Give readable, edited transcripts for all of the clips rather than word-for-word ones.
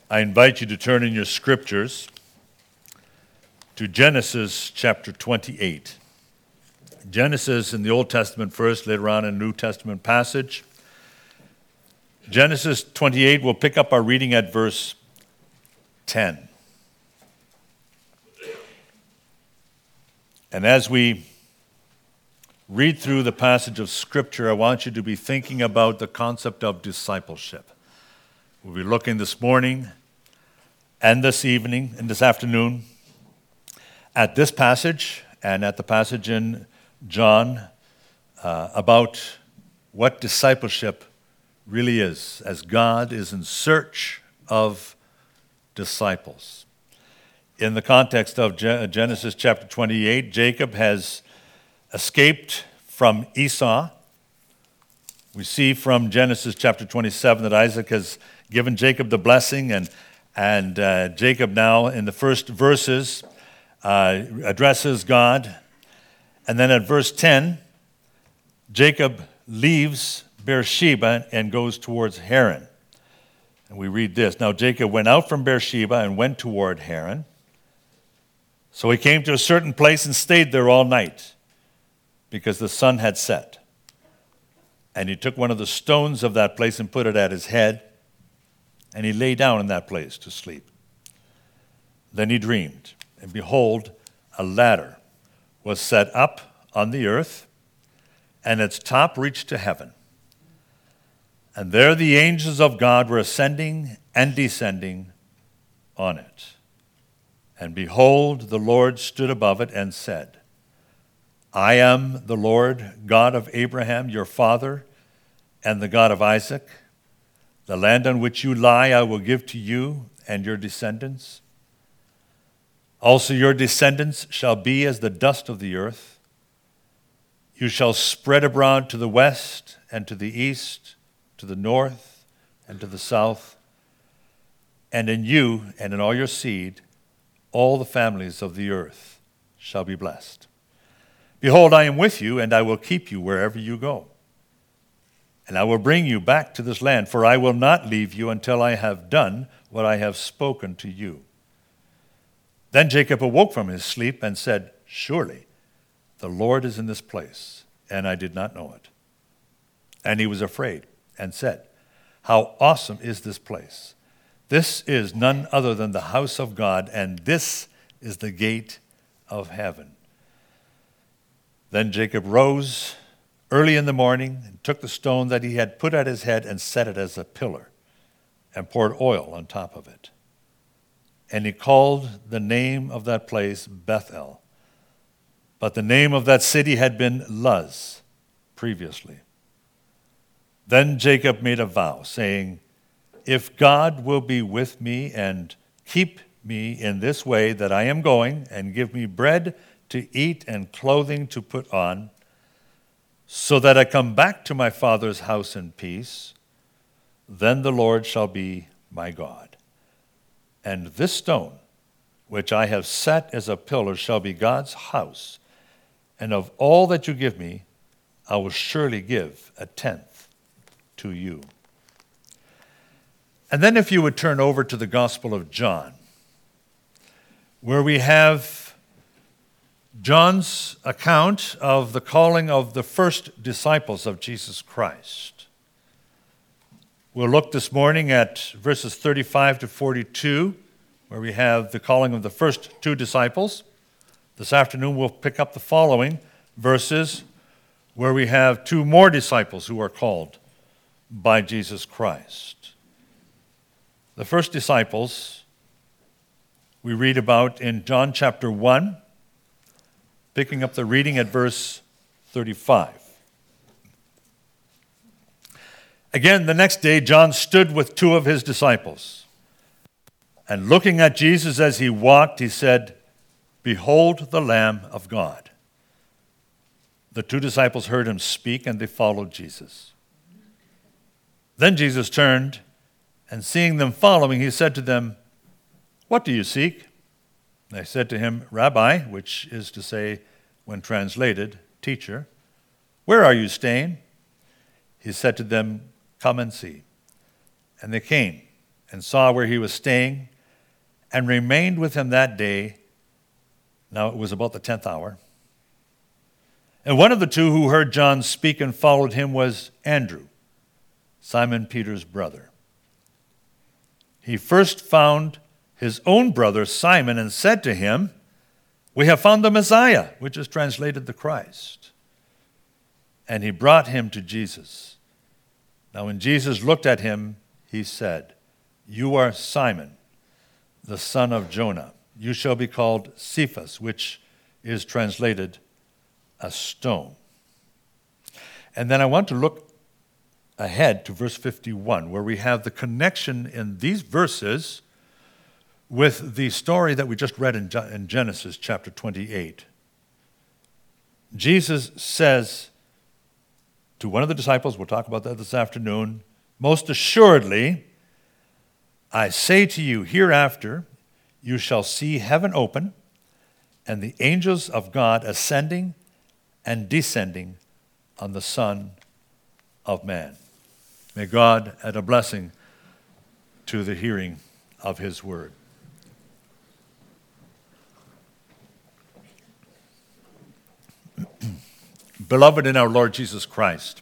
I invite you to turn in your scriptures to Genesis chapter 28. Genesis in the Old Testament first, later on a New Testament passage. Genesis 28, we'll pick up our reading at verse 10. And as we read through the passage of Scripture, I want you to be thinking about the concept of discipleship. We'll be looking this morning and this evening and this afternoon at this passage and at the passage in John about what discipleship really is, as God is in search of disciples. In the context of Genesis chapter 28, Jacob has escaped from Esau. We see from Genesis chapter 27 that Isaac has given Jacob the blessing, and Jacob now in the first verses addresses God. And then at verse 10, Jacob leaves Beersheba and goes towards Haran. And we read this: Now Jacob went out from Beersheba and went toward Haran. So he came to a certain place and stayed there all night, because the sun had set. And he took one of the stones of that place and put it at his head, and he lay down in that place to sleep. Then he dreamed, and behold, a ladder was set up on the earth, and its top reached to heaven. And there the angels of God were ascending and descending on it. And behold, the Lord stood above it and said, I am the Lord God of Abraham, your father, and the God of Isaac. The land on which you lie I will give to you and your descendants. Also your descendants shall be as the dust of the earth. You shall spread abroad to the west and to the east, to the north and to the south. And in you and in all your seed, all the families of the earth shall be blessed. Behold, I am with you, and I will keep you wherever you go. And I will bring you back to this land, for I will not leave you until I have done what I have spoken to you. Then Jacob awoke from his sleep and said, Surely the Lord is in this place, and I did not know it. And he was afraid and said, How awesome is this place! This is none other than the house of God, and this is the gate of heaven. Then Jacob rose early in the morning and took the stone that he had put at his head and set it as a pillar and poured oil on top of it. And he called the name of that place Bethel. But the name of that city had been Luz previously. Then Jacob made a vow, saying, If God will be with me and keep me in this way that I am going, and give me bread to eat and clothing to put on, so that I come back to my father's house in peace, then the Lord shall be my God. And this stone, which I have set as a pillar, shall be God's house. And of all that you give me, I will surely give a tenth to you. And then if you would turn over to the Gospel of John, where we have John's account of the calling of the first disciples of Jesus Christ. We'll look this morning at verses 35 to 42, where we have the calling of the first two disciples. This afternoon we'll pick up the following verses, where we have two more disciples who are called by Jesus Christ. The first disciples we read about in John chapter 1, picking up the reading at verse 35. Again, the next day, John stood with two of his disciples. And looking at Jesus as he walked, he said, Behold the Lamb of God. The two disciples heard him speak, and they followed Jesus. Then Jesus turned, and seeing them following, he said to them, What do you seek? They said to him, Rabbi, which is to say, when translated, teacher, where are you staying? He said to them, Come and see. And they came and saw where he was staying, and remained with him that day. Now it was about the 10th hour. And one of the two who heard John speak and followed him was Andrew, Simon Peter's brother. He first found his own brother Simon and said to him, "We have found the Messiah," which is translated the Christ. And he brought him to Jesus. Now when Jesus looked at him, he said, "You are Simon, the son of Jonah. You shall be called Cephas," which is translated a stone. And then I want to look ahead to verse 51, where we have the connection in these verses with the story that we just read in Genesis chapter 28. Jesus says to one of the disciples, we'll talk about that this afternoon, "Most assuredly, I say to you, hereafter you shall see heaven open and the angels of God ascending and descending on the Son of Man." May God add a blessing to the hearing of his word. Beloved in our Lord Jesus Christ,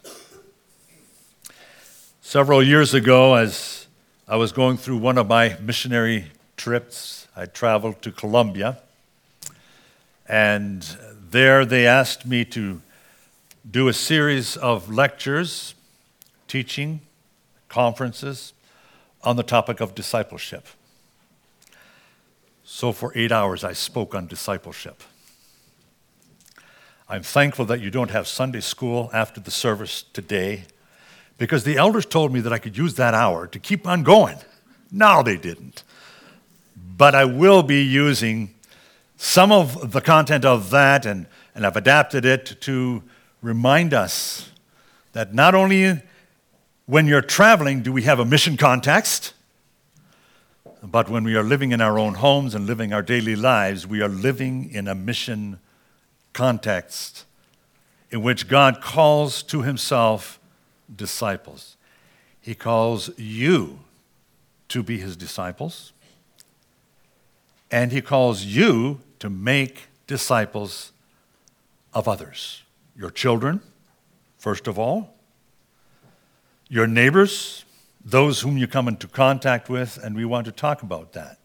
several years ago, as I was going through one of my missionary trips, I traveled to Colombia, and there they asked me to do a series of lectures, teaching, conferences on the topic of discipleship. So for 8 hours I spoke on discipleship. I'm thankful that you don't have Sunday school after the service today, because the elders told me that I could use that hour to keep on going. No, they didn't. But I will be using some of the content of that, and I've adapted it to remind us that not only when you're traveling do we have a mission context, but when we are living in our own homes and living our daily lives, we are living in a mission context in which God calls to himself disciples. He calls you to be his disciples, and he calls you to make disciples of others. Your children, first of all, your neighbors, those whom you come into contact with, and we want to talk about that.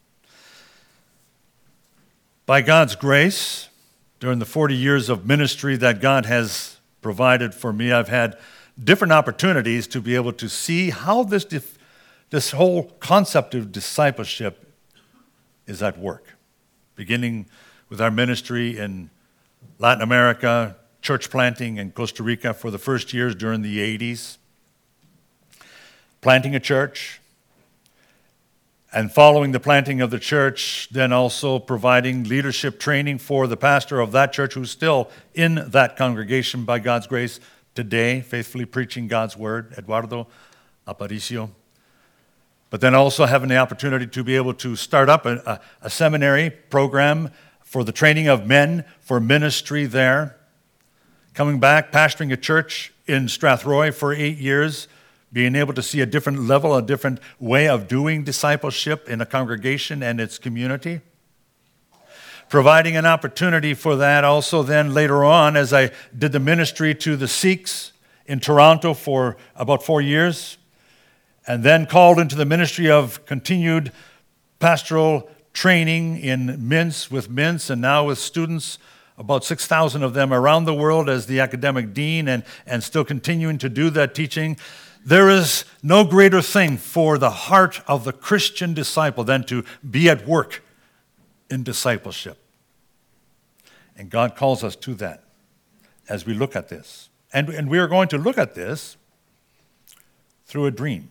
By God's grace, during the 40 years of ministry that God has provided for me, I've had different opportunities to be able to see how this whole concept of discipleship is at work, beginning with our ministry in Latin America, church planting in Costa Rica for the first years during the 80s, planting a church, and following the planting of the church, then also providing leadership training for the pastor of that church who's still in that congregation by God's grace today, faithfully preaching God's word, Eduardo Aparicio. But then also having the opportunity to be able to start up a seminary program for the training of men for ministry there. Coming back, pastoring a church in Strathroy for 8 years, being able to see a different level, a different way of doing discipleship in a congregation and its community. Providing an opportunity for that also then later on as I did the ministry to the Sikhs in Toronto for about 4 years, and then called into the ministry of continued pastoral training in Minsk with Minsk, and now with students, about 6,000 of them around the world as the academic dean, and still continuing to do that teaching. There is no greater thing for the heart of the Christian disciple than to be at work in discipleship. And God calls us to that as we look at this. And we are going to look at this through a dream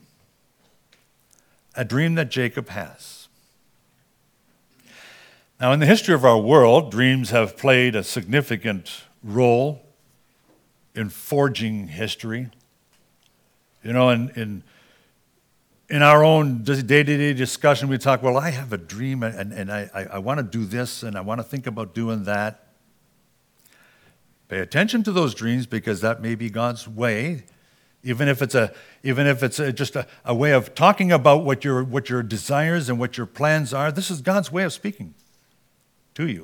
that Jacob has. Now, in the history of our world, dreams have played a significant role in forging history. You know, in our own day-to-day discussion, we talk, well, I have a dream, and I want to do this, and I want to think about doing that. Pay attention to those dreams, because that may be God's way Even if it's just a way of talking about what your desires and what your plans are, this is God's way of speaking to you.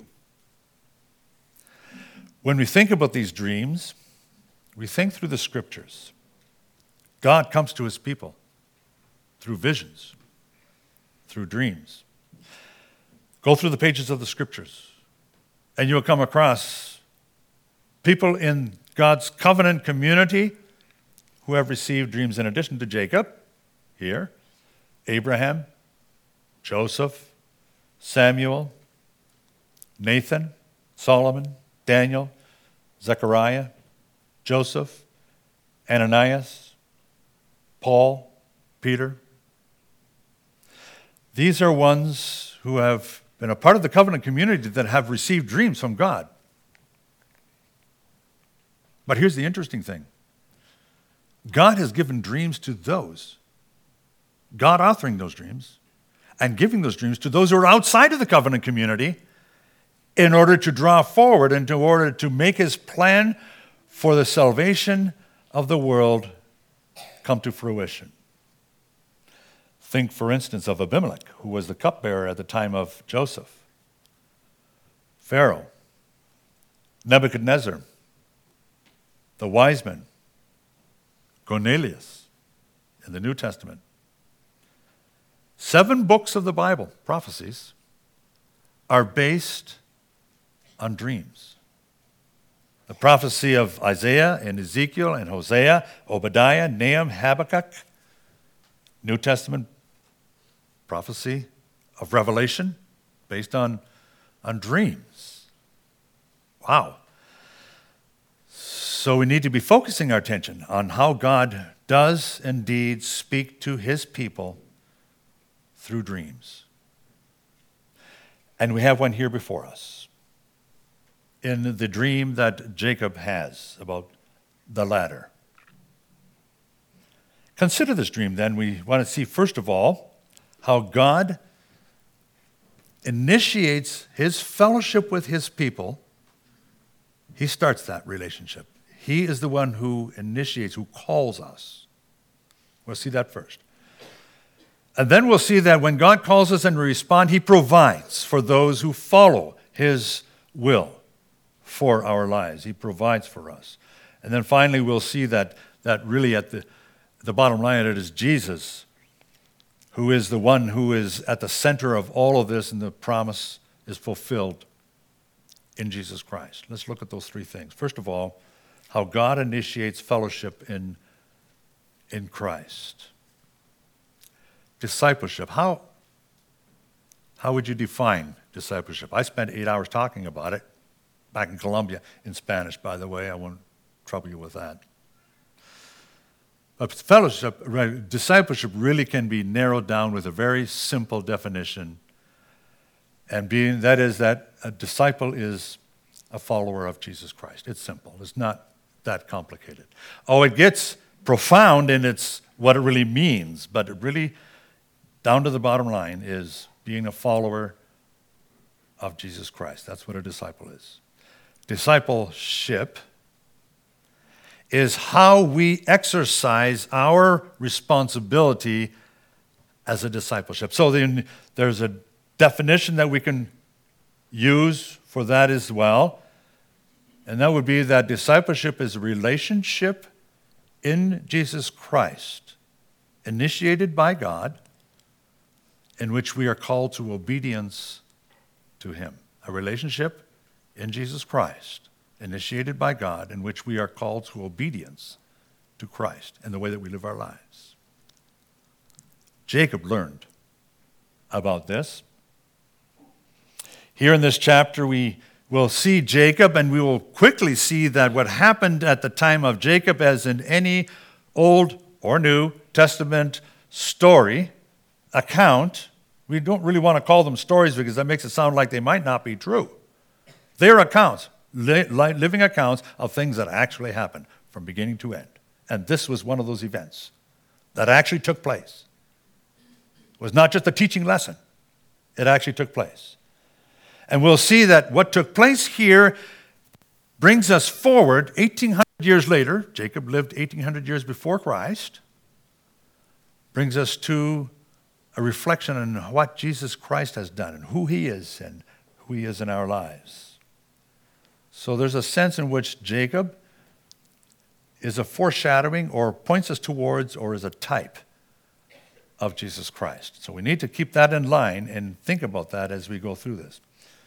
When we think about these dreams, we think through the scriptures. God comes to his people through visions, through dreams. Go through the pages of the scriptures, and you'll come across people in God's covenant community who have received dreams in addition to Jacob, here, Abraham, Joseph, Samuel, Nathan, Solomon, Daniel, Zechariah, Joseph, Ananias, Paul, Peter. These are ones who have been a part of the covenant community that have received dreams from God. But here's the interesting thing. God has given dreams to those, God authoring those dreams and giving those dreams to those who are outside of the covenant community in order to draw forward and in order to make his plan for the salvation of the world come to fruition. Think, for instance, of Abimelech, who was the cupbearer at the time of Joseph. Pharaoh, Nebuchadnezzar, the wise men, Cornelius in the New Testament. 7 books of the Bible, prophecies, are based on dreams. The prophecy of Isaiah and Ezekiel and Hosea, Obadiah, Nahum, Habakkuk, New Testament prophecy of Revelation based on dreams. Wow. So we need to be focusing our attention on how God does indeed speak to his people through dreams. And we have one here before us in the dream that Jacob has about the ladder. Consider this dream then. We want to see, first of all, how God initiates his fellowship with his people. He starts that relationship. He is the one who initiates, who calls us. We'll see that first. And then we'll see that when God calls us and we respond, he provides for those who follow his will for our lives. He provides for us. And then finally we'll see that really at the bottom line, it is Jesus who is the one who is at the center of all of this, and the promise is fulfilled in Jesus Christ. Let's look at those 3 things. First of all, how God initiates fellowship in Christ. Discipleship. How would you define discipleship? I spent 8 hours talking about it back in Colombia in Spanish, by the way. I won't trouble you with that. But discipleship really can be narrowed down with a very simple definition, and that is that a disciple is a follower of Jesus Christ. It's simple. It's not that complicated. Oh, it gets profound in what it really means, but it really, down to the bottom line, is being a follower of Jesus Christ. That's what a disciple is. Discipleship is how we exercise our responsibility as a discipleship. So there's a definition that we can use for that as well, and that would be that discipleship is a relationship in Jesus Christ, initiated by God, in which we are called to obedience to him. A relationship in Jesus Christ, initiated by God, in which we are called to obedience to Christ and the way that we live our lives. Jacob learned about this. Here in this chapter, we will see Jacob, and we will quickly see that what happened at the time of Jacob, as in any Old or New Testament story, account, we don't really want to call them stories because that makes it sound like they might not be true. They're accounts, living accounts of things that actually happened from beginning to end. And this was one of those events that actually took place. It was not just a teaching lesson. It actually took place. And we'll see that what took place here brings us forward 1,800 Years later, Jacob lived 1,800 years before Christ, brings us to a reflection on what Jesus Christ has done and who he is and who he is in our lives. So there's a sense in which Jacob is a foreshadowing or points us towards or is a type of Jesus Christ. So we need to keep that in line and think about that as we go through this.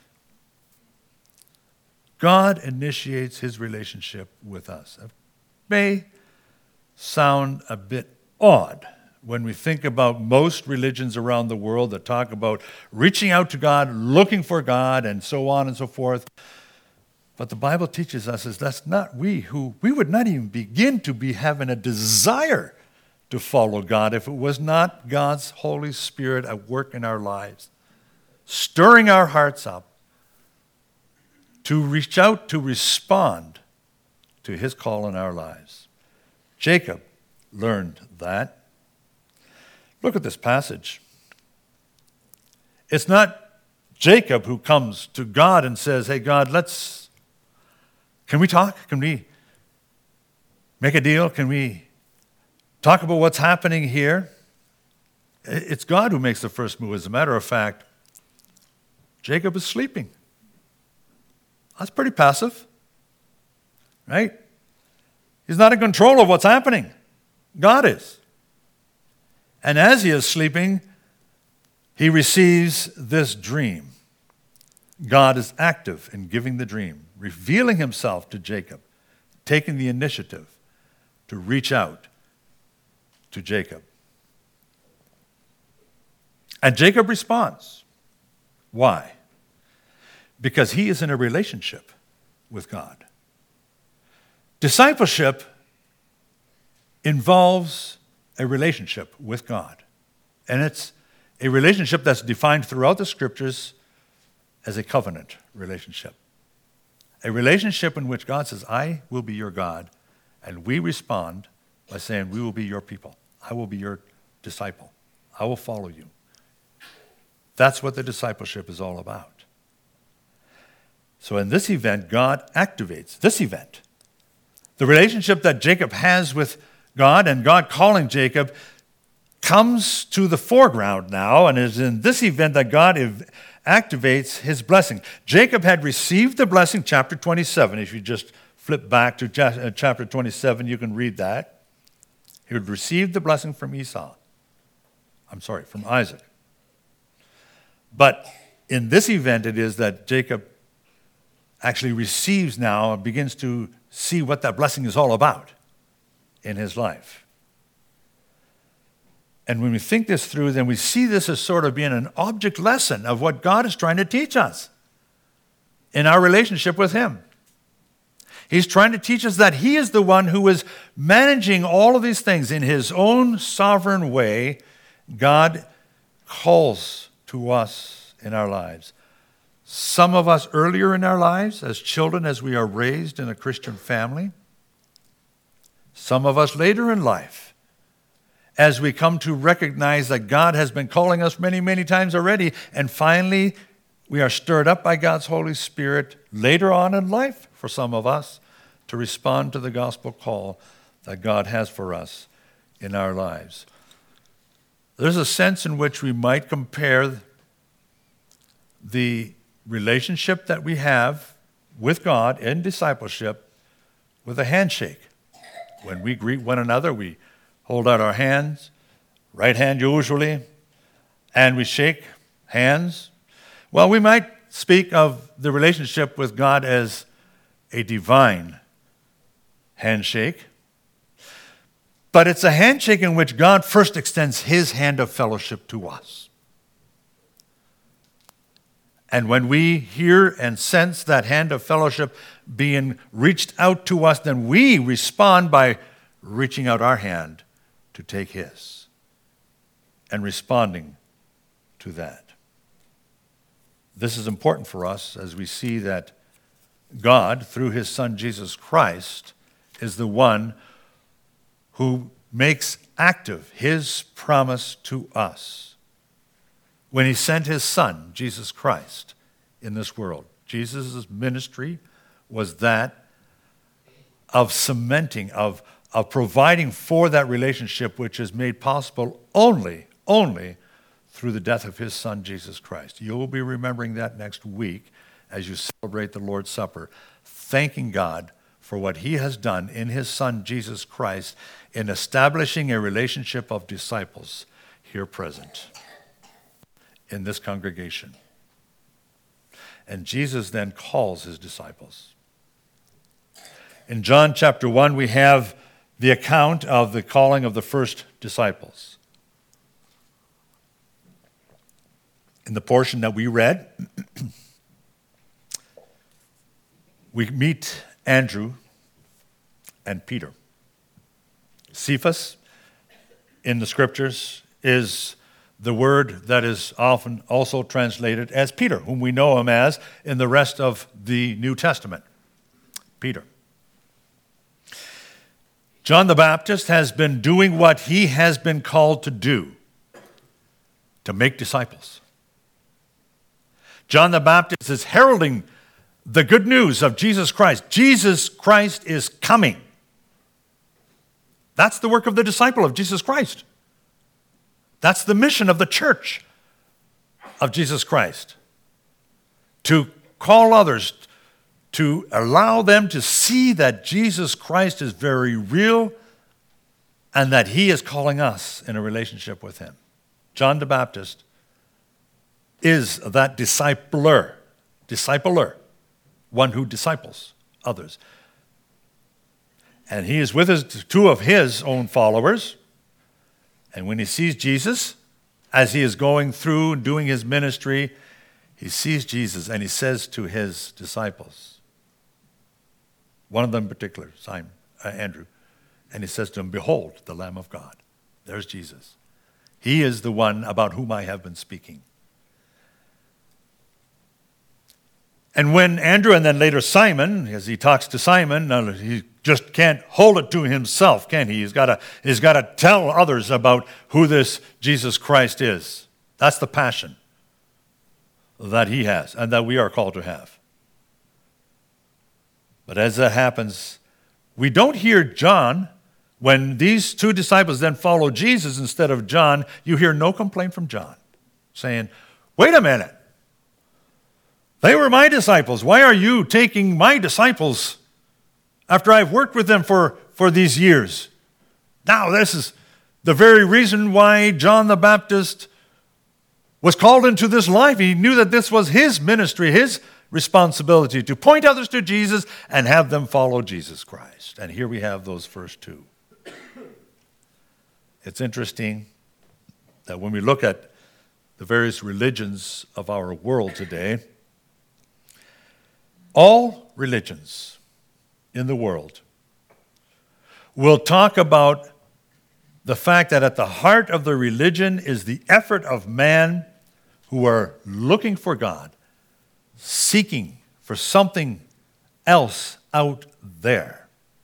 God initiates his relationship with us. It may sound a bit odd when we think about most religions around the world that talk about reaching out to God, looking for God, and so on and so forth. But the Bible teaches us is that's not we would not even begin to be having a desire to follow God if it was not God's Holy Spirit at work in our lives, stirring our hearts up to reach out, to respond to his call in our lives. Jacob learned that. Look at this passage. It's not Jacob who comes to God and says, hey, God, can we talk? Can we make a deal? Can we talk about what's happening here? It's God who makes the first move. As a matter of fact, Jacob is sleeping. That's pretty passive, right? He's not in control of what's happening. God is. And as he is sleeping, he receives this dream. God is active in giving the dream, revealing himself to Jacob, taking the initiative to reach out to Jacob. And Jacob responds. Why? Because he is in a relationship with God. Discipleship involves a relationship with God. And it's a relationship that's defined throughout the scriptures as a covenant relationship. A relationship in which God says, I will be your God, and we respond by saying, we will be your people. I will be your disciple. I will follow you. That's what the discipleship is all about. So in this event, God activates this event. The relationship that Jacob has with God and God calling Jacob comes to the foreground now, and it is in this event that God activates his blessing. Jacob had received the blessing, chapter 27. If you just flip back to chapter 27, you can read that. He had received the blessing from from Isaac. But in this event, it is that Jacob actually receives now and begins to see what that blessing is all about in his life. And when we think this through, then we see this as sort of being an object lesson of what God is trying to teach us in our relationship with him. He's trying to teach us that he is the one who is managing all of these things in his own sovereign way. God calls to us in our lives. Some of us earlier in our lives, as children, as we are raised in a Christian family. Some of us later in life, as we come to recognize that God has been calling us many, many times already, and finally we are stirred up by God's Holy Spirit later on in life, for some of us, to respond to the gospel call that God has for us in our lives. There's a sense in which we might compare the relationship that we have with God in discipleship with a handshake. When we greet one another, we hold out our hands, right hand usually, and we shake hands. Well, we might speak of the relationship with God as a divine handshake, but it's a handshake in which God first extends his hand of fellowship to us. And when we hear and sense that hand of fellowship being reached out to us, then we respond by reaching out our hand to take his and responding to that. This is important for us as we see that God, through his Son Jesus Christ, is the one who makes active his promise to us when he sent his Son, Jesus Christ, in this world. Jesus' ministry was that of cementing, of providing for that relationship, which is made possible only through the death of his Son, Jesus Christ. You will be remembering that next week as you celebrate the Lord's Supper, thanking God for what he has done in his Son, Jesus Christ, in establishing a relationship of disciples here present in this congregation. And Jesus then calls his disciples. In John chapter 1, we have the account of the calling of the first disciples. In the portion that we read, we meet Andrew and Peter. Cephas in the scriptures is the word that is often also translated as Peter, whom we know him as in the rest of the New Testament. Peter. John the Baptist has been doing what he has been called to do, to make disciples. John the Baptist is heralding the good news of Jesus Christ. Jesus Christ is coming. That's the work of the disciple of Jesus Christ. That's the mission of the church of Jesus Christ. To call others, to allow them to see that Jesus Christ is very real and that he is calling us in a relationship with him. John the Baptist is that discipler, one who disciples others. And he is with two of his own followers. And when he sees Jesus, as he is going through doing his ministry, he sees Jesus and he says to his disciples, one of them in particular, Andrew, and he says to him, "Behold, the Lamb of God." There's Jesus. He is the one about whom I have been speaking. And when Andrew and then later Simon, as he talks to Simon, he just can't hold it to himself, can he? He's got to tell others about who this Jesus Christ is. That's the passion that he has and that we are called to have. But as that happens, we don't hear John. When these two disciples then follow Jesus instead of John, you hear no complaint from John saying, "Wait a minute. They were my disciples. Why are you taking my disciples after I've worked with them for these years?" Now, this is the very reason why John the Baptist was called into this life. He knew that this was his ministry, his responsibility to point others to Jesus and have them follow Jesus Christ. And here we have those first two. It's interesting that when we look at the various religions of our world today, all religions in the world will talk about the fact that at the heart of the religion is the effort of man who are looking for God, seeking for something else out there.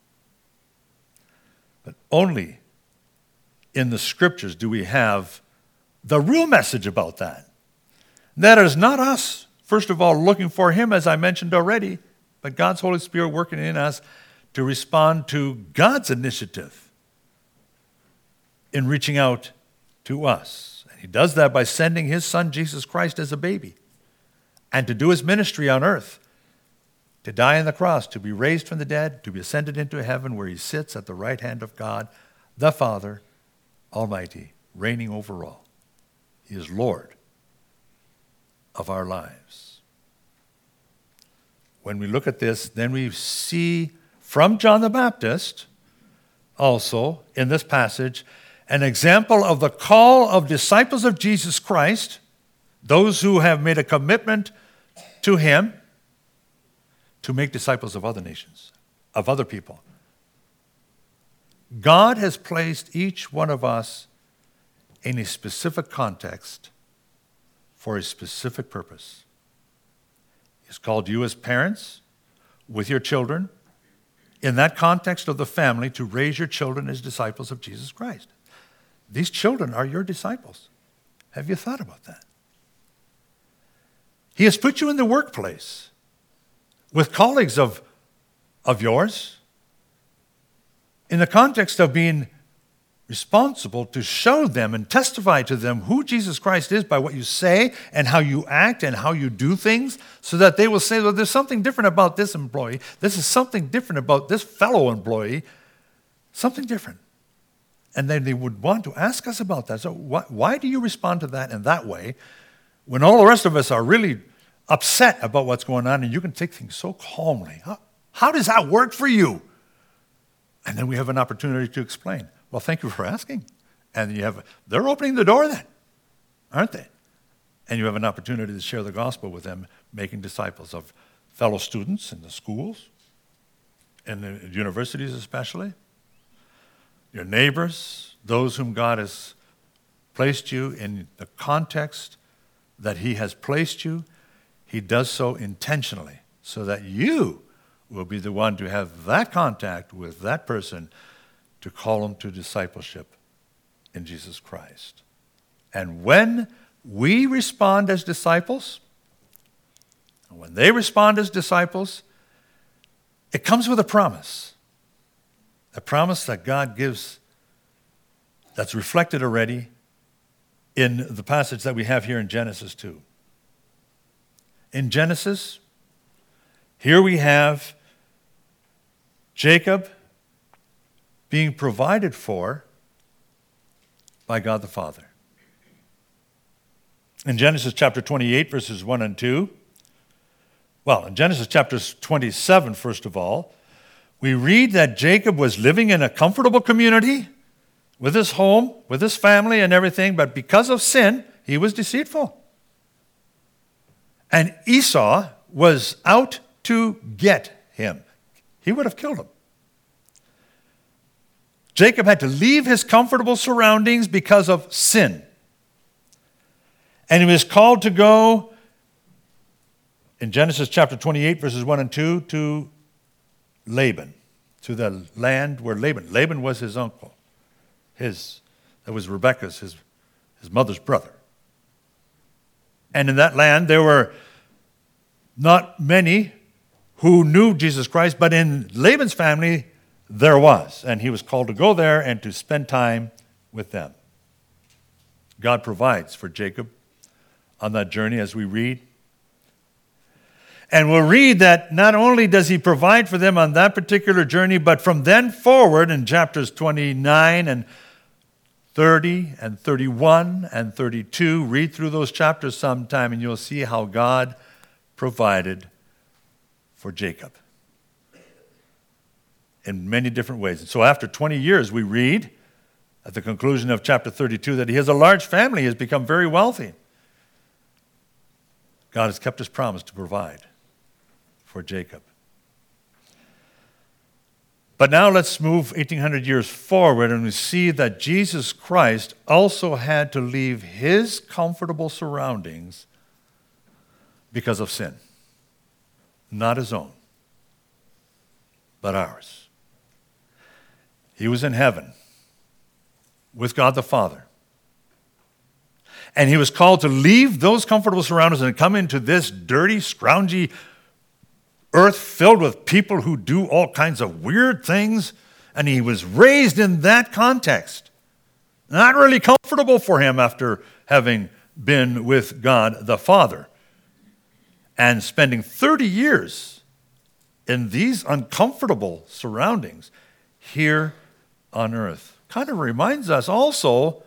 But only in the scriptures do we have the real message about that. That is not us, first of all, looking for him, as I mentioned already, but God's Holy Spirit working in us to respond to God's initiative in reaching out to us. And he does that by sending his Son, Jesus Christ, as a baby and to do his ministry on earth, to die on the cross, to be raised from the dead, to be ascended into heaven where he sits at the right hand of God, the Father Almighty, reigning over all. He is Lord of our lives. When we look at this, then we see from John the Baptist also in this passage an example of the call of disciples of Jesus Christ, those who have made a commitment to him to make disciples of other nations, of other people. God has placed each one of us in a specific context for a specific purpose. He's called you as parents with your children in that context of the family to raise your children as disciples of Jesus Christ. These children are your disciples. Have you thought about that? He has put you in the workplace with colleagues of yours in the context of being responsible to show them and testify to them who Jesus Christ is by what you say and how you act and how you do things, so that they will say, well, there's something different about this employee. This is something different about this fellow employee. Something different. And then they would want to ask us about that. So why do you respond to that in that way when all the rest of us are really upset about what's going on and you can take things so calmly? How does that work for you? And then we have an opportunity to explain. Well, thank you for asking. And they're opening the door then, aren't they? And you have an opportunity to share the gospel with them, making disciples of fellow students in the schools, in the universities especially, your neighbors, those whom God has placed you in the context that he has placed you. He does so intentionally so that you will be the one to have that contact with that person to call them to discipleship in Jesus Christ. And when we respond as disciples, and when they respond as disciples, it comes with a promise that God gives that's reflected already in the passage that we have here in Genesis 2. In Genesis, here we have Jacob being provided for by God the Father. In Genesis chapter 28, verses 1 and 2, well, in Genesis chapter 27, first of all, we read that Jacob was living in a comfortable community with his home, with his family and everything, but because of sin, he was deceitful. And Esau was out to get him. He would have killed him. Jacob had to leave his comfortable surroundings because of sin. And he was called to go, in Genesis chapter 28, verses 1 and 2, to Laban, to the land where Laban was his uncle. That was Rebekah's, his mother's brother. And in that land, there were not many who knew Jesus Christ, but in Laban's family, there was. And he was called to go there and to spend time with them. God provides for Jacob on that journey, as we read. And we'll read that not only does he provide for them on that particular journey, but from then forward in chapters 29 and 30 and 31 and 32, read through those chapters sometime and you'll see how God provided for Jacob in many different ways. And so after 20 years, we read at the conclusion of chapter 32 that he has a large family, he has become very wealthy. God has kept his promise to provide for Jacob. But now let's move 1,800 years forward and we see that Jesus Christ also had to leave his comfortable surroundings because of sin. Not his own, but ours. He was in heaven with God the Father. And he was called to leave those comfortable surroundings and come into this dirty, scroungy earth filled with people who do all kinds of weird things. And he was raised in that context. Not really comfortable for him after having been with God the Father. And spending 30 years in these uncomfortable surroundings here on earth. Kind of reminds us also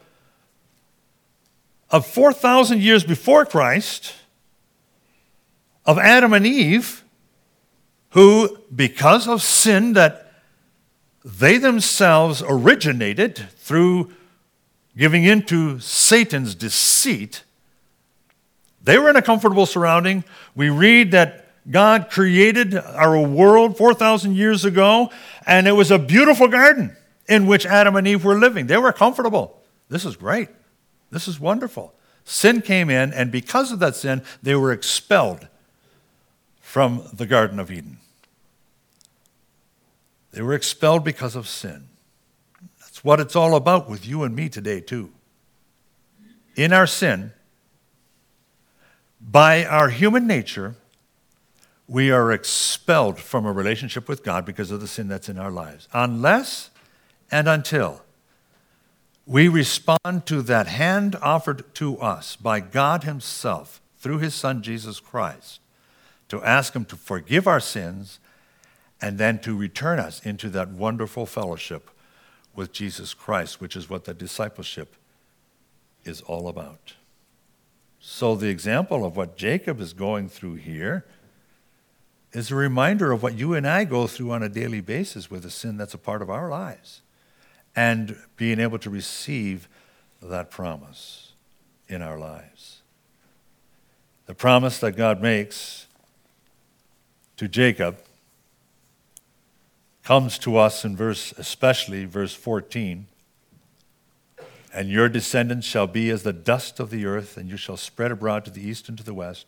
of 4,000 years before Christ, of Adam and Eve, who, because of sin that they themselves originated through giving in to Satan's deceit, they were in a comfortable surrounding. We read that God created our world 4,000 years ago, and it was a beautiful garden in which Adam and Eve were living. They were comfortable. This is great. This is wonderful. Sin came in, and because of that sin, they were expelled from the Garden of Eden. They were expelled because of sin. That's what it's all about with you and me today, too. In our sin, by our human nature, we are expelled from a relationship with God because of the sin that's in our lives. Unless and until we respond to that hand offered to us by God himself through his Son, Jesus Christ, to ask him to forgive our sins and then to return us into that wonderful fellowship with Jesus Christ, which is what the discipleship is all about. So the example of what Jacob is going through here is a reminder of what you and I go through on a daily basis with a sin that's a part of our lives, and being able to receive that promise in our lives. The promise that God makes to Jacob comes to us in especially verse 14. And your descendants shall be as the dust of the earth, and you shall spread abroad to the east and to the west.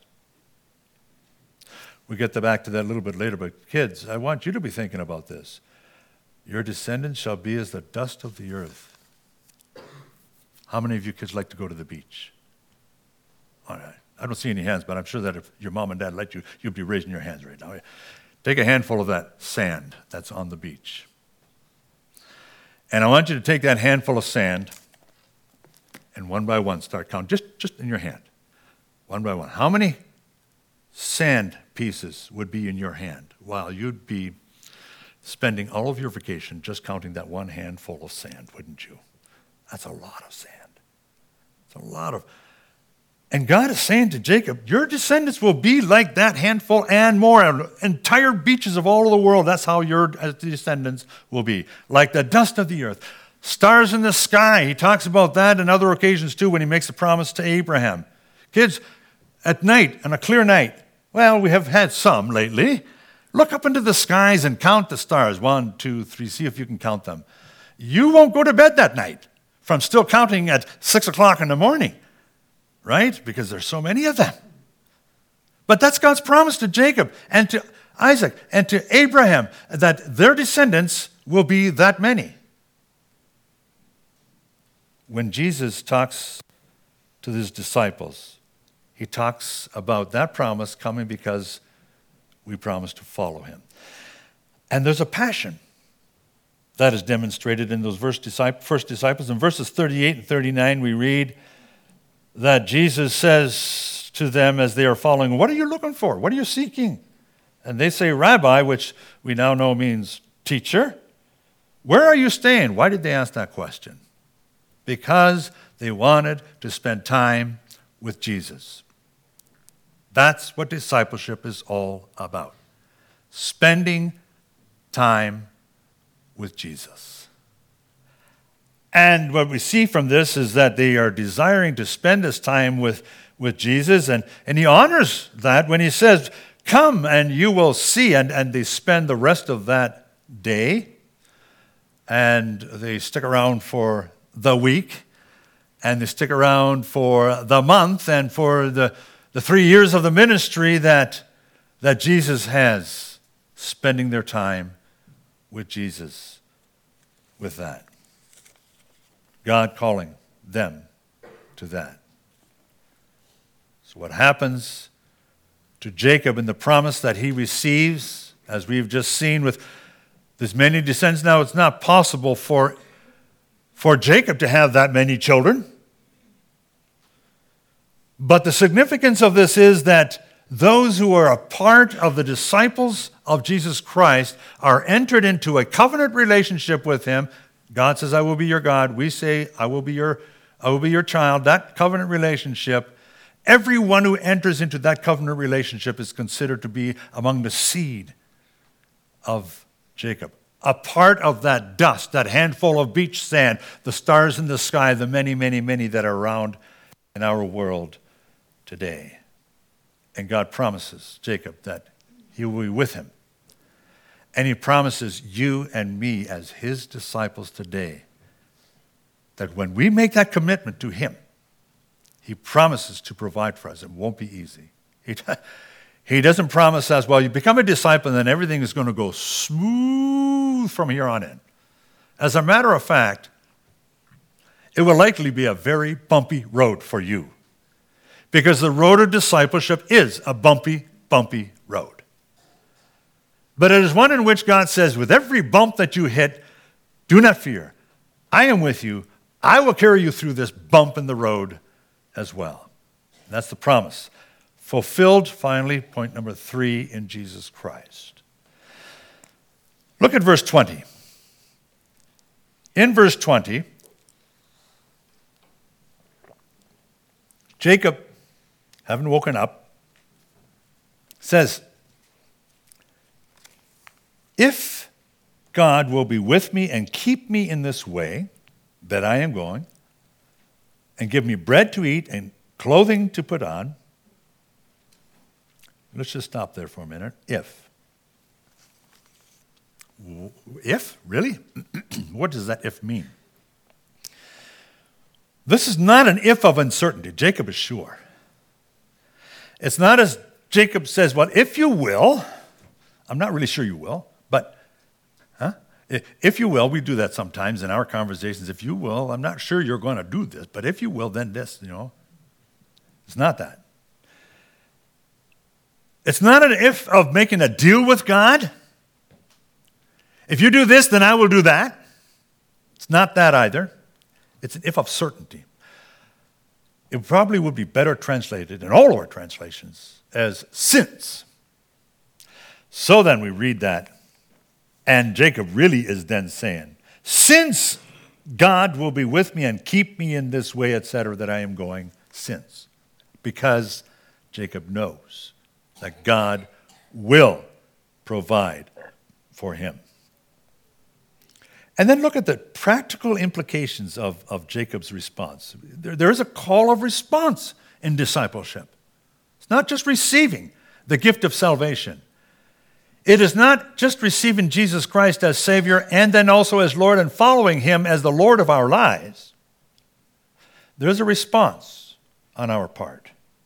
We'll get back to that a little bit later, but kids, I want you to be thinking about this. Your descendants shall be as the dust of the earth. How many of you kids like to go to the beach? All right. I don't see any hands, but I'm sure that if your mom and dad let you, you'd be raising your hands right now. Take a handful of that sand that's on the beach. And I want you to take that handful of sand and one by one start counting, just in your hand, one by one. How many sand pieces would be in your hand while you'd be spending all of your vacation just counting that one handful of sand, wouldn't you? That's a lot of sand. It's a lot of... And God is saying to Jacob, your descendants will be like that handful and more. Entire beaches of all of the world, that's how your descendants will be. Like the dust of the earth. Stars in the sky. He talks about that on other occasions too when he makes a promise to Abraham. Kids, at night, on a clear night, well, we have had some lately. Look up into the skies and count the stars. 1, 2, 3. See if you can count them. You won't go to bed that night from still counting at 6 o'clock in the morning. Right? Because there's so many of them. But that's God's promise to Jacob and to Isaac and to Abraham, that their descendants will be that many. When Jesus talks to his disciples, he talks about that promise coming because we promise to follow him. And there's a passion that is demonstrated in those first disciples. In verses 38 and 39, we read that Jesus says to them as they are following, what are you looking for? What are you seeking? And they say, Rabbi, which we now know means teacher. Where are you staying? Why did they ask that question? Because they wanted to spend time with Jesus. That's what discipleship is all about. Spending time with Jesus. And what we see from this is that they are desiring to spend this time with Jesus, and he honors that when he says, come and you will see, and they spend the rest of that day, and they stick around for the week, and they stick around for the month, and for the 3 years of the ministry that Jesus has, spending their time with Jesus with that. God calling them to that. So what happens to Jacob in the promise that he receives, as we've just seen with this many descendants, now it's not possible for Jacob to have that many children. But the significance of this is that those who are a part of the disciples of Jesus Christ are entered into a covenant relationship with him. God says, I will be your God. We say, I will be your child. That covenant relationship, everyone who enters into that covenant relationship is considered to be among the seed of Jacob. A part of that dust, that handful of beach sand, the stars in the sky, the many, many, many that are around in our world today. And God promises Jacob that he will be with him. And he promises you and me as his disciples today that when we make that commitment to him, he promises to provide for us. It won't be easy. He doesn't promise us, well, you become a disciple and then everything is going to go smooth from here on in. As a matter of fact, it will likely be a very bumpy road for you, because the road of discipleship is a bumpy, bumpy road. But it is one in which God says, with every bump that you hit, Do not fear. I am with you. I will carry you through this bump in the road as well. And that's the promise. Fulfilled, finally, point number 3, in Jesus Christ. Look at verse 20. In verse 20, Jacob, having woken up, says, if God will be with me and keep me in this way that I am going, and give me bread to eat and clothing to put on, let's just stop there for a minute. If? Really? What does that if mean? This is not an if of uncertainty. Jacob is sure. It's not as Jacob says, well, if you will, I'm not really sure you will, but if you will, we do that sometimes in our conversations. If you will, I'm not sure you're going to do this, but if you will, then this, It's not that. It's not an if of making a deal with God. If you do this, then I will do that. It's not that either. It's an if of certainty. It probably would be better translated in all our translations as since. So then we read that, and Jacob really is then saying, since God will be with me and keep me in this way, etc., that I am going, since. Because Jacob knows that God will provide for him. And then look at the practical implications of Jacob's response. There is a call of response in discipleship. It's not just receiving the gift of salvation. It is not just receiving Jesus Christ as Savior and then also as Lord and following Him as the Lord of our lives. There's a response on our part.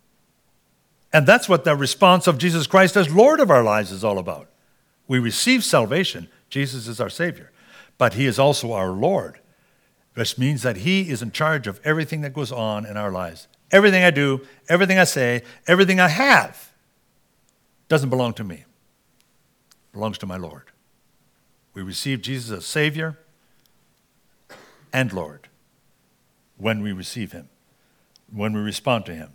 And that's what the response of Jesus Christ as Lord of our lives is all about. We receive salvation. Jesus is our Savior. But He is also our Lord, which means that He is in charge of everything that goes on in our lives. Everything I do, everything I say, everything I have doesn't belong to me. It belongs to my Lord. We receive Jesus as Savior and Lord when we receive Him, when we respond to Him.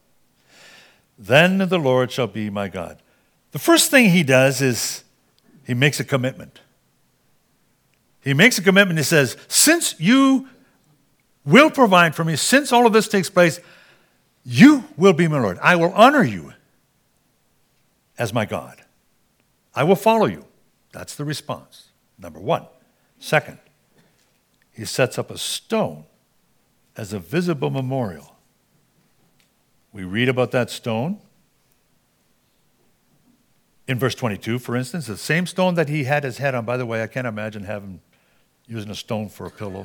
Then the Lord shall be my God. The first thing He does is He makes a commitment. He makes a commitment. He says, since you will provide for me, since all of this takes place, you will be my Lord. I will honor you as my God. I will follow you. That's the response, number one. Second, He sets up a stone as a visible memorial. We read about that stone in verse 22, for instance, the same stone that he had his head on. By the way, I can't imagine using a stone for a pillow.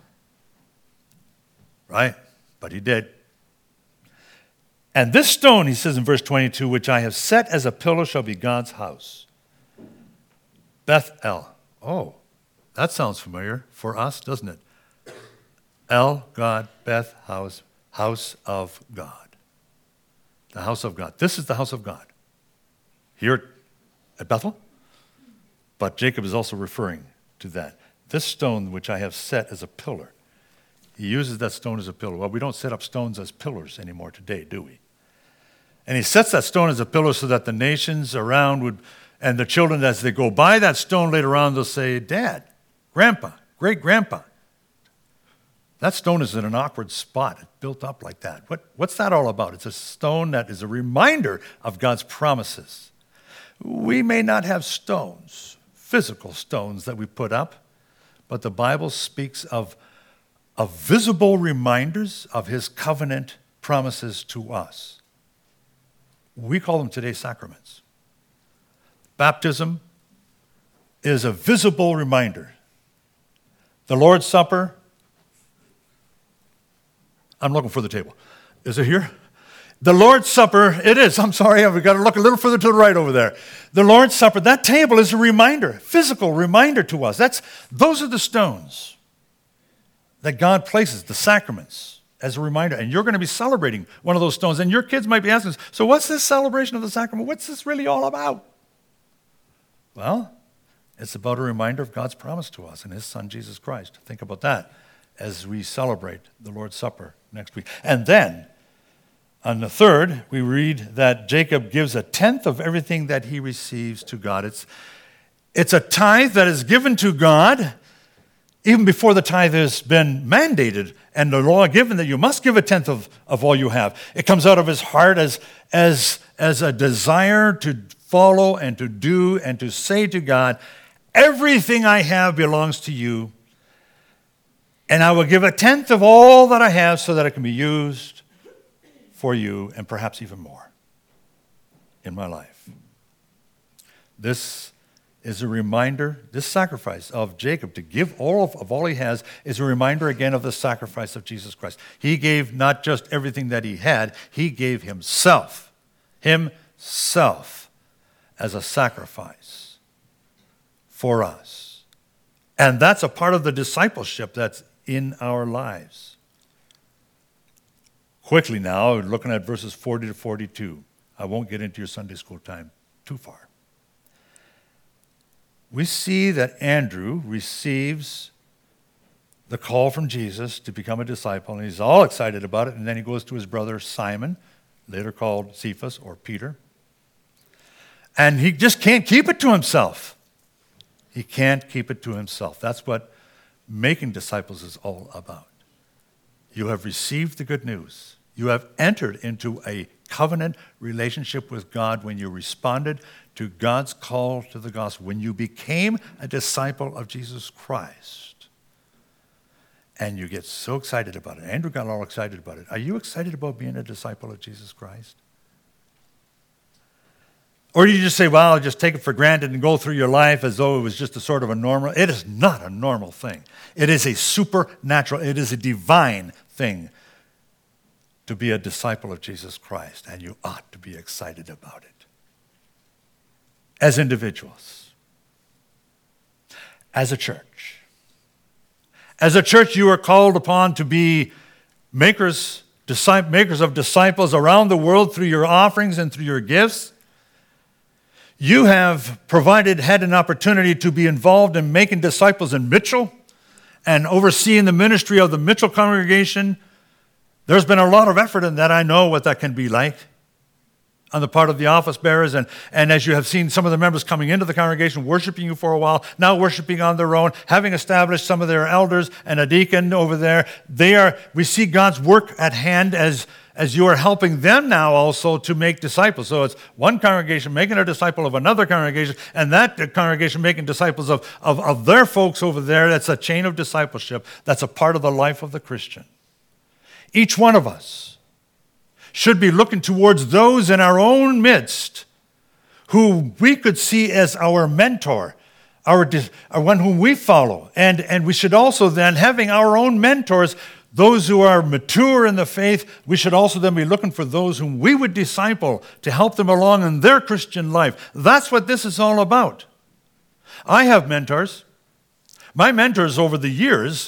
Right? But he did. And this stone, he says in verse 22, which I have set as a pillar shall be God's house. Beth-el. Oh, that sounds familiar for us, doesn't it? El, God, Beth, house, house of God. The house of God. This is the house of God. Here at Bethel. But Jacob is also referring to that. This stone which I have set as a pillar. He uses that stone as a pillar. Well, we don't set up stones as pillars anymore today, do we? And he sets that stone as a pillar so that the nations around would, and the children as they go by that stone later on, they'll say, Dad, Grandpa, Great-Grandpa. That stone is in an awkward spot. It's built up like that. What's that all about? It's a stone that is a reminder of God's promises. We may not have stones, physical stones that we put up, but the Bible speaks of visible reminders of His covenant promises to us. We call them today sacraments. Baptism is a visible reminder. The Lord's Supper, I'm looking for the table. Is it here? The Lord's Supper, it is. I'm sorry, I've got to look a little further to the right over there. The Lord's Supper, that table is a reminder, physical reminder to us. Those are the stones that God places, the sacraments, as a reminder. And you're going to be celebrating one of those stones. And your kids might be asking, so what's this celebration of the sacrament? What's this really all about? Well, It's about a reminder of God's promise to us and his Son, Jesus Christ. Think about that as we celebrate the Lord's Supper next week. And then, on the third, we read that Jacob gives a tenth of everything that he receives to God. It's a tithe that is given to God even before the tithe has been mandated and the law given that you must give a tenth of all you have. It comes out of his heart as a desire to follow and to do and to say to God, everything I have belongs to you, and I will give a tenth of all that I have so that it can be used for you and perhaps even more in my life. This is a reminder, this sacrifice of Jacob to give all of all he has is a reminder again of the sacrifice of Jesus Christ. He gave not just everything that he had, he gave himself as a sacrifice for us. And that's a part of the discipleship that's in our lives. Quickly now, looking at verses 40 to 42. I won't get into your Sunday school time too far. We see that Andrew receives the call from Jesus to become a disciple, and he's all excited about it, and then he goes to his brother Simon, later called Cephas or Peter, and he just can't keep it to himself. He can't keep it to himself. That's what making disciples is all about. You have received the good news. You have entered into a covenant relationship with God when you responded to God's call to the gospel, when you became a disciple of Jesus Christ. And you get so excited about it. Andrew got all excited about it. Are you excited about being a disciple of Jesus Christ? Or do you just say, well, I'll just take it for granted and go through your life as though it was just a sort of a normal? It is not a normal thing. It is a supernatural, it is a divine thing to be a disciple of Jesus Christ, and you ought to be excited about it. As individuals, as a church. As a church, you are called upon to be makers of disciples around the world through your offerings and through your gifts. You have had an opportunity to be involved in making disciples in Mitchell and overseeing the ministry of the Mitchell congregation. There's been a lot of effort in that. I know what that can be like on the part of the office bearers. And as you have seen some of the members coming into the congregation, worshiping you for a while, now worshiping on their own, having established some of their elders and a deacon over there, we see God's work at hand as you are helping them now also to make disciples. So it's one congregation making a disciple of another congregation, and that congregation making disciples of their folks over there. That's a chain of discipleship. That's a part of the life of the Christian. Each one of us should be looking towards those in our own midst who we could see as our mentor, our one whom we follow. And we should also then, having our own mentors, those who are mature in the faith, we should also then be looking for those whom we would disciple to help them along in their Christian life. That's what this is all about. I have mentors. My mentors over the years,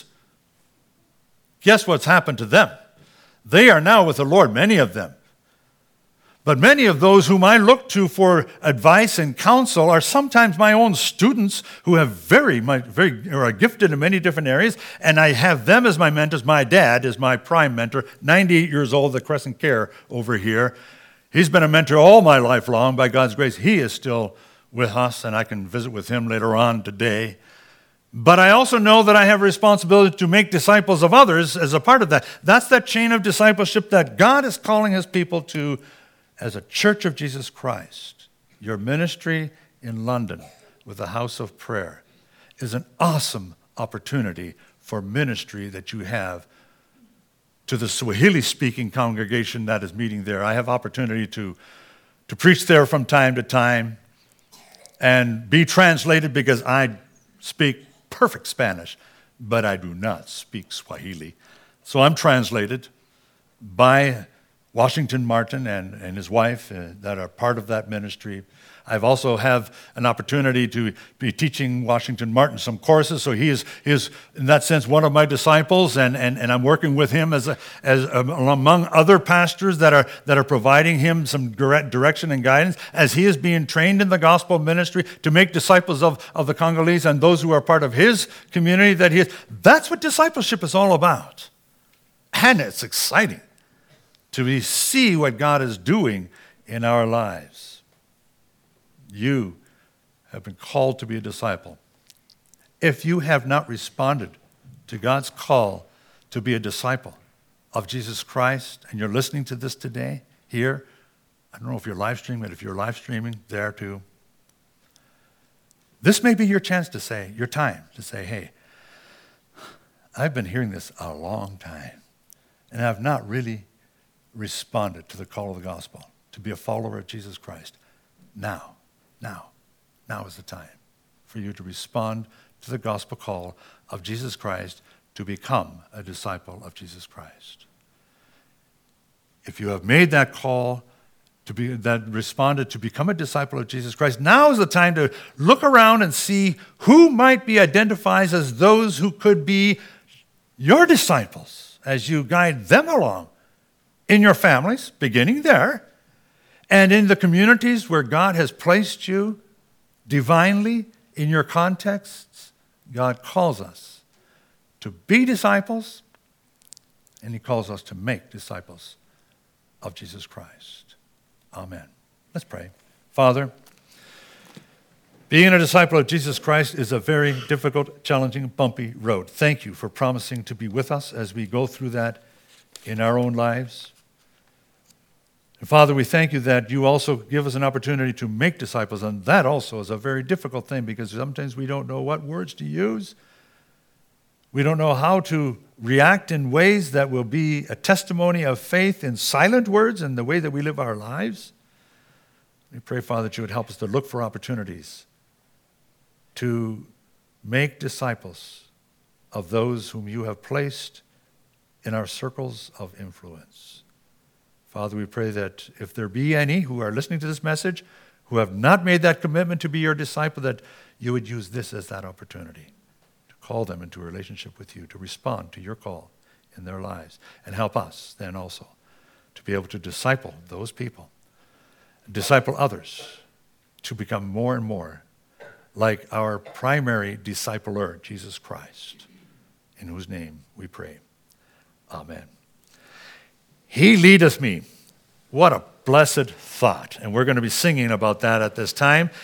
guess what's happened to them? They are now with the Lord, many of them. But many of those whom I look to for advice and counsel are sometimes my own students who have are gifted in many different areas, and I have them as my mentors. My dad is my prime mentor, 98 years old, the Crescent Care over here. He's been a mentor all my life long. By God's grace, he is still with us, and I can visit with him later on today. But I also know that I have a responsibility to make disciples of others as a part of that. That's that chain of discipleship that God is calling his people to as a church of Jesus Christ. Your ministry in London with the House of Prayer is an awesome opportunity for ministry that you have to the Swahili-speaking congregation that is meeting there. I have opportunity to preach there from time to time and be translated because I speak perfect Spanish, but I do not speak Swahili. So I'm translated by Washington Martin and his wife that are part of that ministry. I've also have an opportunity to be teaching Washington Martin some courses, so he is in that sense one of my disciples, and I'm working with him as among other pastors that are providing him some direction and guidance as he is being trained in the gospel ministry to make disciples of the Congolese and those who are part of his community that he is. That's what discipleship is all about, and it's exciting to see what God is doing in our lives. You have been called to be a disciple. If you have not responded to God's call to be a disciple of Jesus Christ, and you're listening to this today, here, I don't know if you're live streaming, but if you're live streaming, there too, this may be your chance to say, your time to say, hey, I've been hearing this a long time, and I've not really responded to the call of the gospel to be a follower of Jesus Christ. Now is the time for you to respond to the gospel call of Jesus Christ to become a disciple of Jesus Christ. If you have made that call responded to become a disciple of Jesus Christ, now is the time to look around and see who might be identified as those who could be your disciples as you guide them along in your families, beginning there, and in the communities where God has placed you divinely in your contexts. God calls us to be disciples, and he calls us to make disciples of Jesus Christ. Amen. Let's pray. Father, being a disciple of Jesus Christ is a very difficult, challenging, bumpy road. Thank you for promising to be with us as we go through that in our own lives. And Father, we thank you that you also give us an opportunity to make disciples, and that also is a very difficult thing because sometimes we don't know what words to use. We don't know how to react in ways that will be a testimony of faith in silent words and the way that we live our lives. We pray, Father, that you would help us to look for opportunities to make disciples of those whom you have placed in our circles of influence. Father, we pray that if there be any who are listening to this message who have not made that commitment to be your disciple, that you would use this as that opportunity to call them into a relationship with you, to respond to your call in their lives, and help us then also to be able to disciple those people, disciple others to become more and more like our primary discipler, Jesus Christ, in whose name we pray. Amen. He leadeth me. What a blessed thought. And we're going to be singing about that at this time.